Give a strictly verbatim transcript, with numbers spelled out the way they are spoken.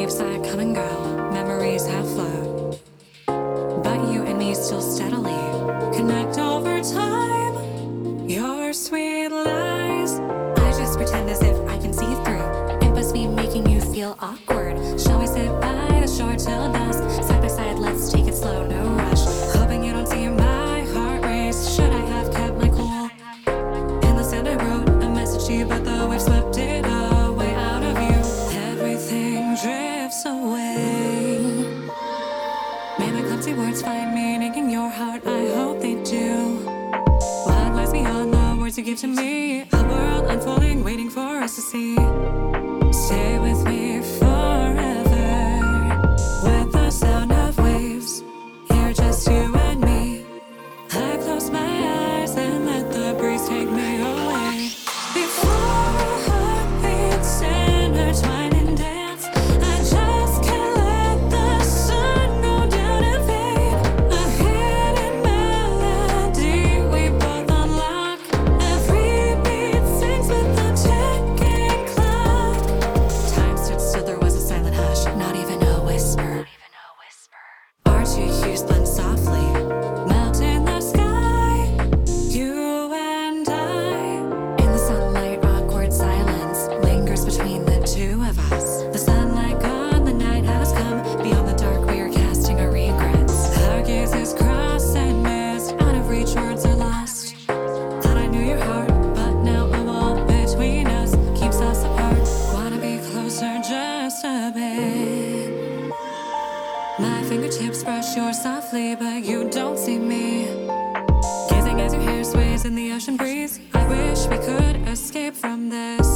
Years that come and go, memories have flowed, but you and me still steadily connect over time. Your sweet lies, I just pretend as if I can see through. It must be making you feel awkward. Shall we sit by the shore till dusk, side by side, let's take it slow, no rush. Hoping you don't see my heart race. Should I have kept my cool? In the sand I wrote a message to you, but the wave swept it away out of you. Everything drifts away. May my clumsy words find meaning in your heart, I hope they do. What lies beyond the words you give to me? A world unfolding, waiting for us to see. Stay with me forever, with the sound of waves. Here just you and me. I close my eyes and let the breeze take me away. Before our heartbeats intertwine and dance, I just can't let the sun go down and fade. A hidden melody we both unlock. Every beat sings with the ticking clock. Time stood still, there was a silent hush, not even a whisper. Our two hues blend softly, melt in the sky. You and I, in the sunlight, awkward silence lingers between the two of us. The sunlight gone, the night has come. Beyond the dark, we are casting our regrets. Our gazes cross and miss, out of reach, words are lost. Thought I knew your heart, but now a wall between us keeps us apart. Wanna be closer just a bit. My fingertips brush yours softly, but you don't see me. Gazing as your hair sways in the ocean breeze. I wish we could escape from this.